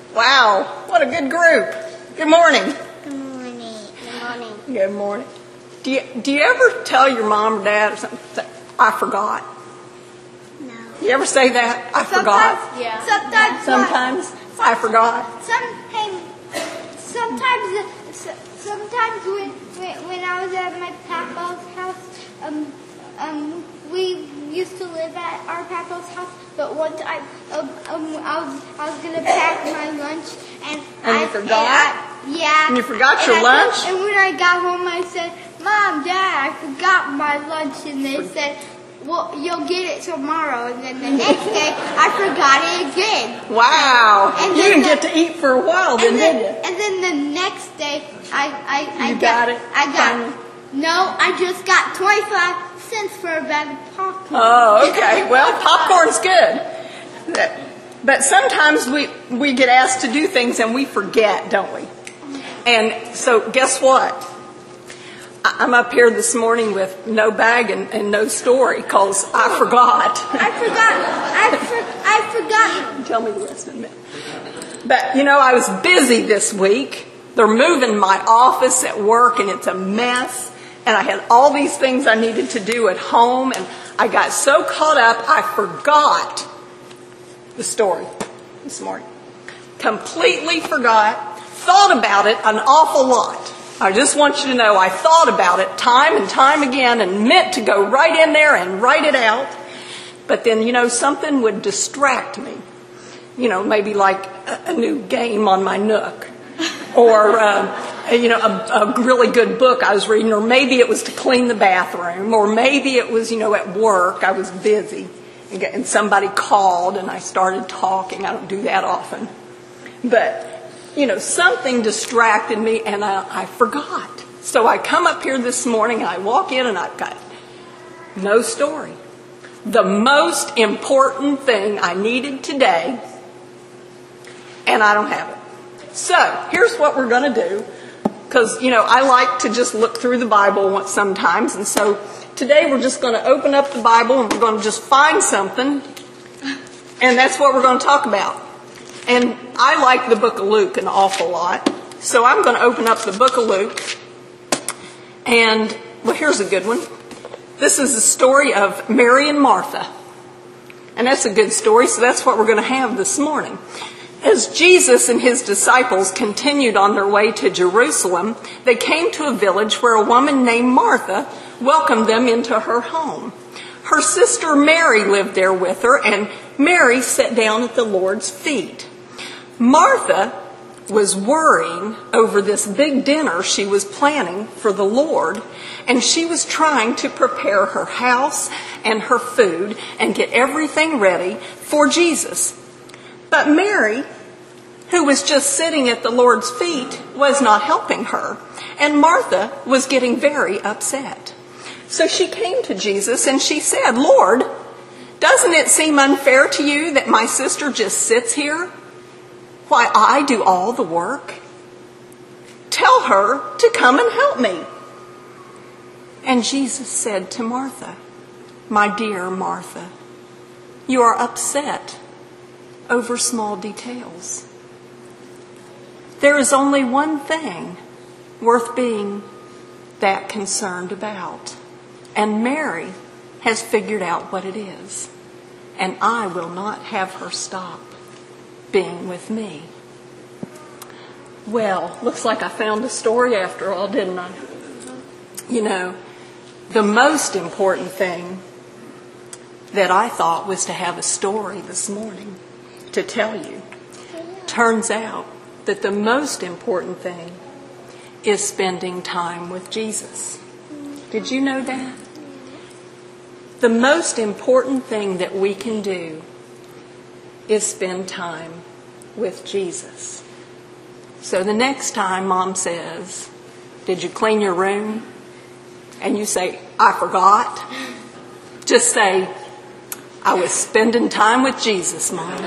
Wow, what a good group. Good morning. Good morning. Good morning. Good morning. Do you ever tell your mom or dad or something, I forgot? No. You ever say that? I forgot? Yeah. Sometimes I forgot. Sometimes when I was at my papa's house, we used to live at our papa's house. But one time, I was gonna pack my lunch, and you forgot? Yeah. And you forgot your lunch? And when I got home, I said, "Mom, Dad, I forgot my lunch," and they said, "Well, you'll get it tomorrow." And then the next day, I forgot it again. Wow. And you didn't get to eat for a while, then, did you? And then the next day, I got it. No, I just got 25 cents for a bag of popcorn. Oh, okay. Well, popcorn's good. But sometimes we get asked to do things and we forget, don't we? And so guess what? I'm up here this morning with no bag and no story because I forgot. I forgot. Tell me the rest in a minute. But, I was busy this week. They're moving my office at work and it's a mess. And I had all these things I needed to do at home. And I got so caught up, I forgot the story this morning. Completely forgot. Thought about it an awful lot. I just want you to know I thought about it time and time again and meant to go right in there and write it out. But then, something would distract me. Maybe like a new game on my Nook. Or, a really good book I was reading. Or maybe it was to clean the bathroom. Or maybe it was, at work. I was busy. And somebody called and I started talking. I don't do that often. But, something distracted me and I forgot. So I come up here this morning and I walk in and I've got no story. The most important thing I needed today, and I don't have it. So here's what we're going to do. Because, I like to just look through the Bible sometimes. And so today we're just going to open up the Bible and we're going to just find something. And that's what we're going to talk about. And I like the book of Luke an awful lot. So I'm going to open up the book of Luke. And, here's a good one. This is the story of Mary and Martha. And that's a good story, so that's what we're going to have this morning. As Jesus and his disciples continued on their way to Jerusalem, they came to a village where a woman named Martha welcomed them into her home. Her sister Mary lived there with her, and Mary sat down at the Lord's feet. Martha was worrying over this big dinner she was planning for the Lord, and she was trying to prepare her house and her food and get everything ready for Jesus. But Mary, who was just sitting at the Lord's feet, was not helping her, and Martha was getting very upset. So she came to Jesus and she said, "Lord, doesn't it seem unfair to you that my sister just sits here? Why, I do all the work. Tell her to come and help me." And Jesus said to Martha, "My dear Martha, you are upset over small details. There is only one thing worth being that concerned about. And Mary has figured out what it is. And I will not have her stop being with me." Well, looks like I found a story after all, didn't I? The most important thing that I thought was to have a story this morning to tell you. Turns out that the most important thing is spending time with Jesus. Did you know that? The most important thing that we can do is spend time with Jesus. So the next time Mom says, "Did you clean your room?" and you say, "I forgot," just say, "I was spending time with Jesus, Mom."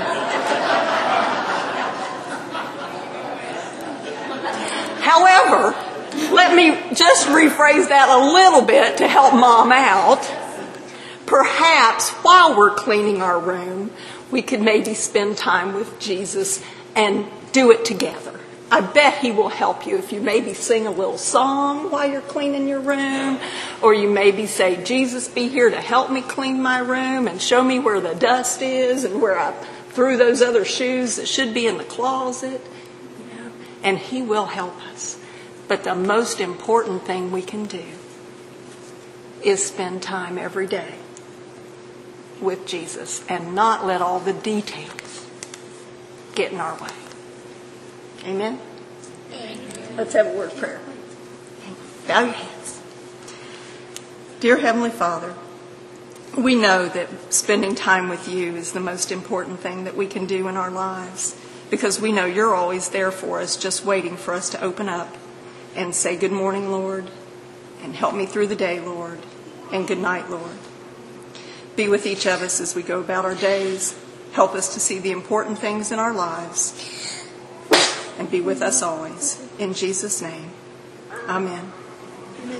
However, let me just rephrase that a little bit to help Mom out. Perhaps while we're cleaning our room, we could maybe spend time with Jesus and do it together. I bet he will help you if you maybe sing a little song while you're cleaning your room, or you maybe say, Jesus, be here to help me clean my room and show me where the dust is and where I threw those other shoes that should be in the closet. And he will help us. But the most important thing we can do is spend time every day with Jesus and not let all the details get in our way. Amen? Amen. Let's have a word of prayer. Bow your heads. Dear Heavenly Father, we know that spending time with you is the most important thing that we can do in our lives, because we know you're always there for us, just waiting for us to open up and say, good morning, Lord, and help me through the day, Lord, and good night, Lord. Be with each of us as we go about our days. Help us to see the important things in our lives, and be with us always. In Jesus' name, amen.